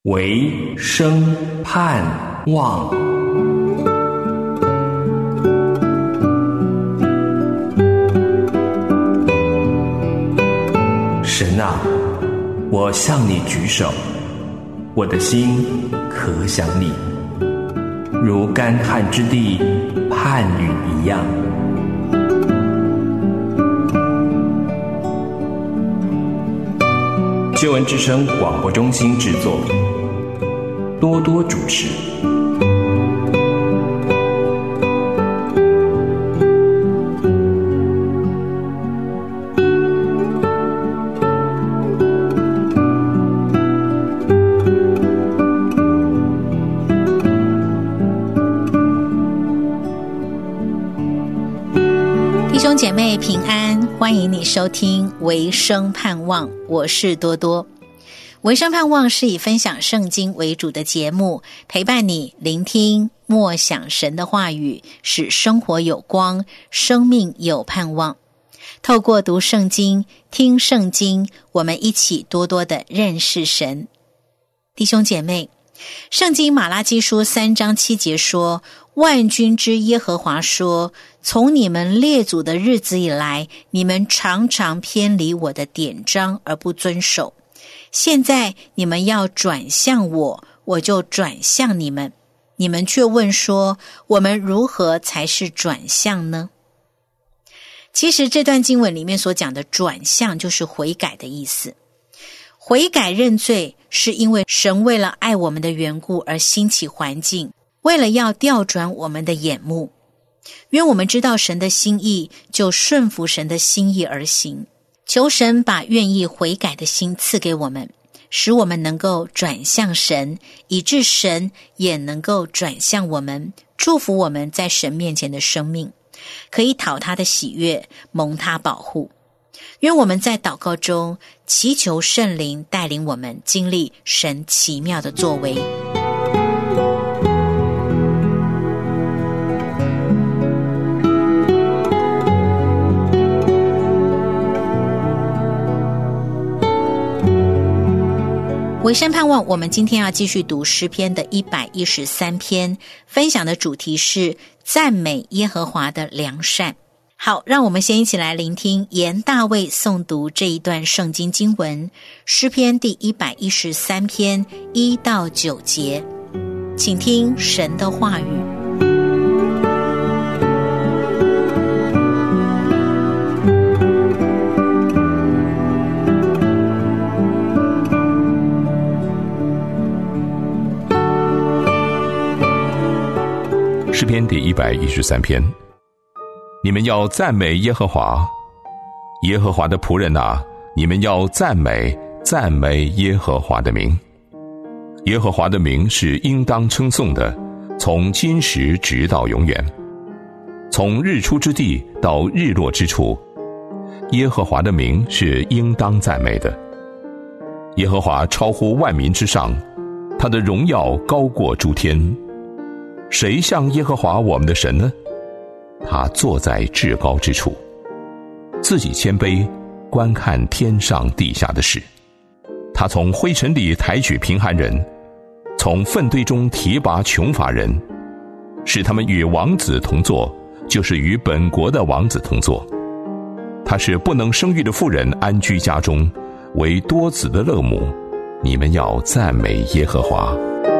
唯生盼望。神啊，我向你举手，我的心可想你，如干旱之地盼雨一样。救恩之声广播中心制作，多多主持。 弟兄姐妹平安，欢迎你收听维生盼望，我是多多。维生盼望是以分享圣经为主的节目，陪伴你聆听默想神的话语，使生活有光，生命有盼望。透过读圣经、听圣经，我们一起多多的认识神。弟兄姐妹，圣经马拉基书3章7节说，万军之耶和华说，从你们列祖的日子以来，你们常常偏离我的典章而不遵守。现在你们要转向我，我就转向你们。你们却问说，我们如何才是转向呢？其实这段经文里面所讲的转向就是悔改的意思。悔改认罪是因为神为了爱我们的缘故而兴起环境，为了要调转我们的眼目。愿我们知道神的心意，就顺服神的心意而行。求神把愿意悔改的心赐给我们，使我们能够转向神，以致神也能够转向我们，祝福我们在神面前的生命，可以讨他的喜悦，蒙他保护。愿我们在祷告中祈求圣灵带领我们经历神奇妙的作为。维生盼望，我们今天要继续读诗篇的113篇，分享的主题是赞美耶和华的良善。好，让我们先一起来聆听严大卫诵读这一段圣经经文，诗篇第113篇1到9节，请听神的话语。 诗篇第113篇，你们要赞美耶和华，耶和华的仆人啊，你们要赞美耶和华的名。耶和华的名是应当称颂的，从今时直到永远。从日出之地到日落之处，耶和华的名是应当赞美的。耶和华超乎万民之上，他的荣耀高过诸天。谁像耶和华我们的神呢？他坐在至高之处，自己谦卑，观看天上地下的事。他从灰尘里抬举贫寒人，从粪堆中提拔穷乏人，使他们与王子同坐，就是与本国的王子同坐。他使不能生育的妇人安居家中，为多子的乐母。你们要赞美耶和华。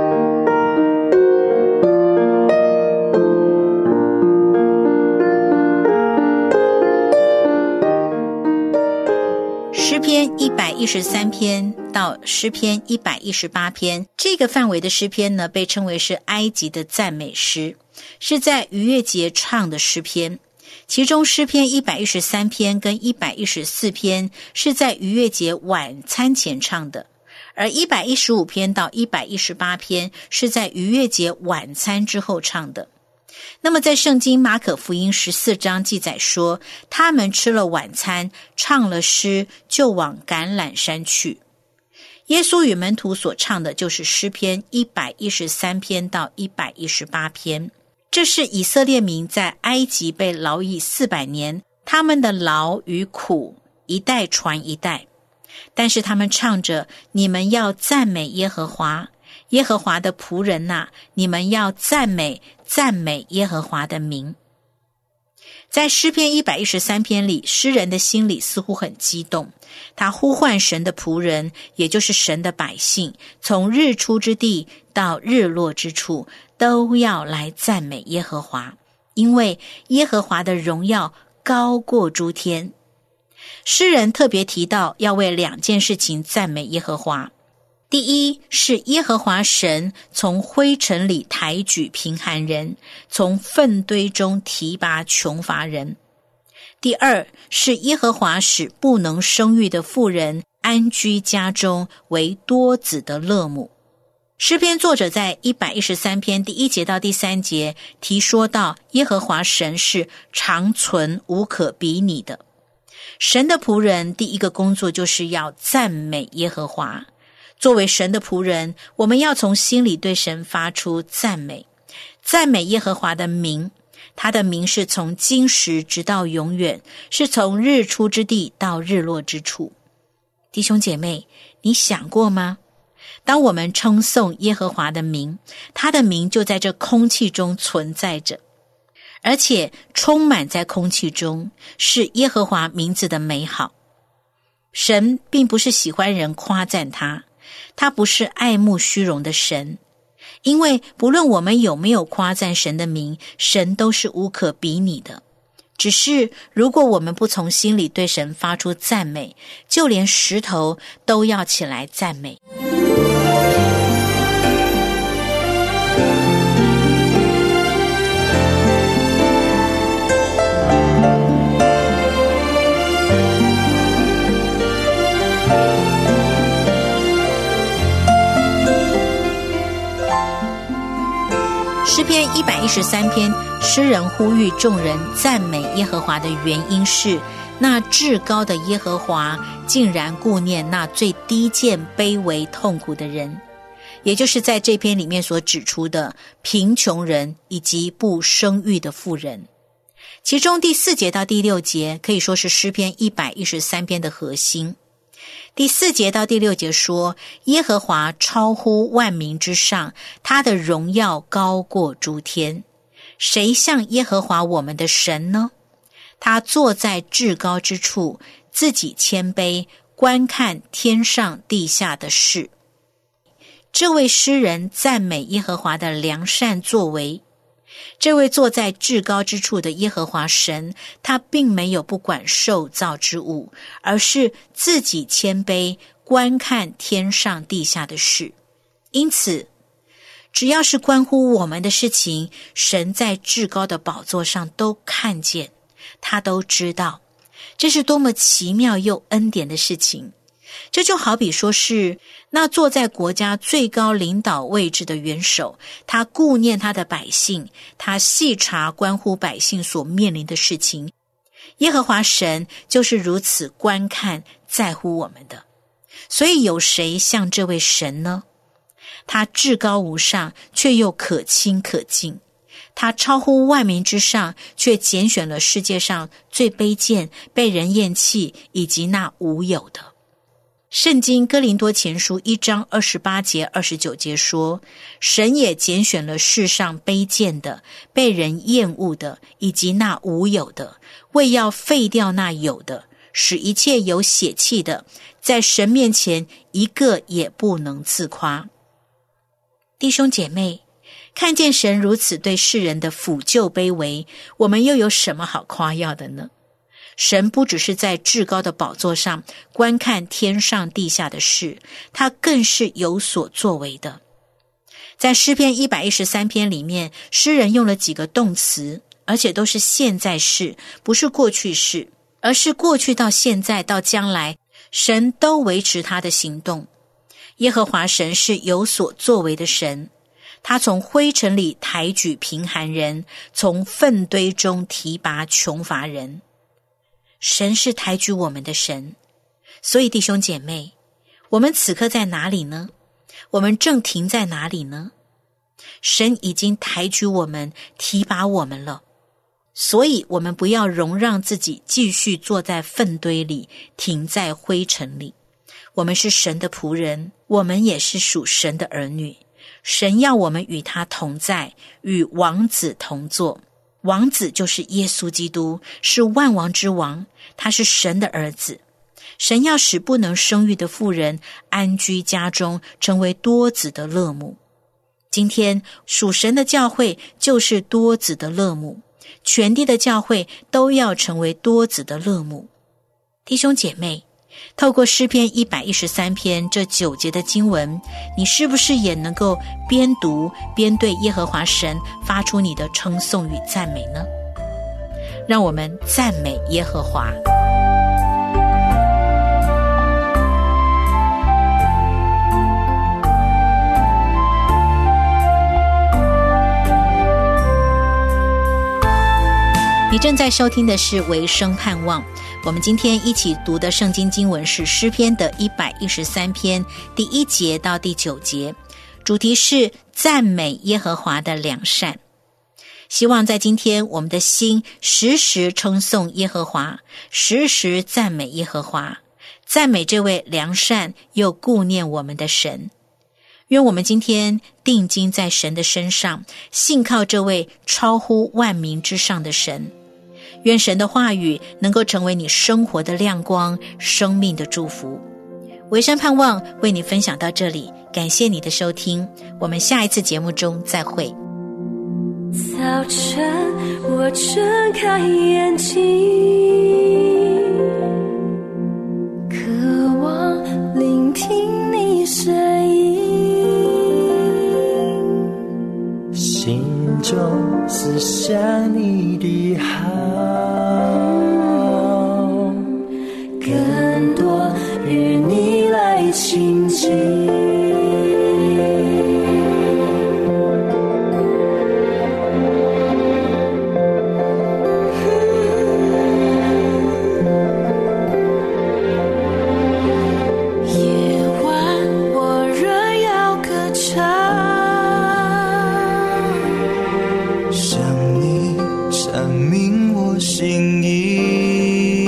诗篇113篇到诗篇118篇，这个范围的诗篇呢，被称为是埃及的赞美诗，是在逾越节唱的诗篇。其中诗篇113篇跟114篇是在逾越节晚餐前唱的，而115篇到118篇是在逾越节晚餐之后唱的。那么在圣经马可福音14章记载说，他们吃了晚餐，唱了诗，就往橄榄山去。耶稣与门徒所唱的就是诗篇113篇到118篇。这是以色列民在埃及被劳役400年，他们的劳与苦一代传一代。 但是他们唱着，你们要赞美耶和华，耶和华的仆人哪，你们要赞美耶和华的名。在诗篇113篇里，诗人的心里似乎很激动，他呼唤神的仆人，也就是神的百姓，从日出之地到日落之处，都要来赞美耶和华，因为耶和华的荣耀高过诸天。诗人特别提到要为2件事情赞美耶和华。第一是耶和华神从灰尘里抬举贫寒人，从粪堆中提拔穷乏人。第二是耶和华使不能生育的妇人安居家中，为多子的乐母。诗篇作者在113篇第1节到第3节提说到，耶和华神是长存无可比拟的。神的仆人第一个工作就是要赞美耶和华。作为神的仆人，我们要从心里对神发出赞美，赞美耶和华的名。他的名是从今时直到永远，是从日出之地到日落之处。弟兄姐妹，你想过吗？当我们称颂耶和华的名，他的名就在这空气中存在着，而且充满在空气中，是耶和华名字的美好。神并不是喜欢人夸赞他，他不是爱慕虚荣的神，因为不论我们有没有夸赞神的名，神都是无可比拟的。只是如果我们不从心里对神发出赞美，就连石头都要起来赞美。诗篇113篇，诗人呼吁众人赞美耶和华的原因是，那至高的耶和华竟然顾念那最低贱卑微痛苦的人，也就是在这篇里面所指出的贫穷人以及不生育的妇人。其中第4节到第6节可以说是诗篇113篇的核心。第4节到第6节说，耶和华超乎万民之上，他的荣耀高过诸天。谁像耶和华我们的神呢？他坐在至高之处，自己谦卑，观看天上地下的事。这位诗人赞美耶和华的良善作为。这位坐在至高之处的耶和华神，他并没有不管受造之物，而是自己谦卑，观看天上地下的事。因此，只要是关乎我们的事情，神在至高的宝座上都看见，他都知道。这是多么奇妙又恩典的事情。这就好比说是那坐在国家最高领导位置的元首，他顾念他的百姓，他细察关乎百姓所面临的事情。耶和华神就是如此观看在乎我们的。所以有谁像这位神呢？他至高无上，却又可亲可近。他超乎万民之上，却拣选了世界上最卑贱、被人厌弃以及那无有的。圣经哥林多前书1章28节29节说，神也拣选了世上卑贱的、被人厌恶的以及那无有的，为要废掉那有的，使一切有血气的在神面前一个也不能自夸。弟兄姐妹，看见神如此对世人的抚救卑微，我们又有什么好夸耀的呢？神不只是在至高的宝座上观看天上地下的事，他更是有所作为的。在诗篇113篇里面，诗人用了几个动词，而且都是现在式，不是过去式，而是过去到现在到将来，神都维持他的行动。耶和华神是有所作为的神，他从灰尘里抬举贫寒人，从粪堆中提拔穷乏人。神是抬举我们的神，所以弟兄姐妹，我们此刻在哪里呢？我们正停在哪里呢？神已经抬举我们，提拔我们了，所以我们不要容让自己继续坐在粪堆里，停在灰尘里。 我们是神的仆人，我们也是属神的儿女。神要我们与他同在，与王子同坐。王子就是耶稣基督，是万王之王，他是神的儿子。神要使不能生育的妇人安居家中，成为多子的乐母。今天属神的教会就是多子的乐母，全地的教会都要成为多子的乐母。弟兄姐妹，透过诗篇113篇这9节的经文，你是不是也能够边读边对耶和华神发出你的称颂与赞美呢？让我们赞美耶和华。你正在收听的是维生盼望，我们今天一起读的圣经经文是诗篇的113篇第1节到第9节，主题是赞美耶和华的良善。希望在今天我们的心时时称颂耶和华，时时赞美耶和华，赞美这位良善又顾念我们的神。愿我们今天定睛在神的身上，信靠这位超乎万民之上的神。愿神的话语能够成为你生活的亮光，生命的祝福。维生盼望为你分享到这里，感谢你的收听，我们下一次节目中再会。 早晨我睁开眼睛，渴望聆听你声音， 心中思想你的好， 更多与你来亲近。夜晚我仍要歌唱， 向你阐明我心意，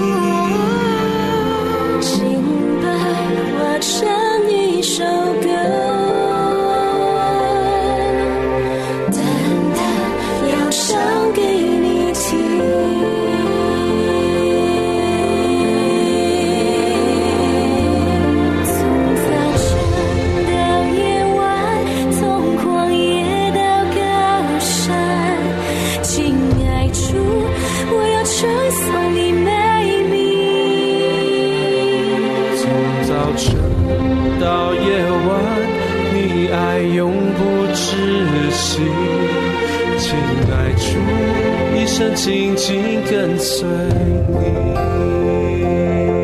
敬拜化成一首歌，单单要唱给你听。从早晨到夜晚，从旷野到高山，亲爱主，我要称颂你美名。 从早晨到夜晚，你爱永不止息，亲爱主，一生紧紧跟随你。